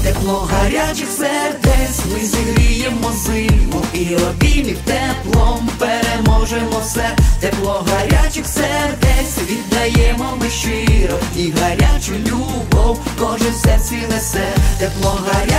Тепло гарячих сердець ми зігріємо зиму, і обіймів теплом переможемо все. Тепло гарячих сердець віддаємо ми щиро, і гарячу любов кожен в серці несе. Тепло гарячих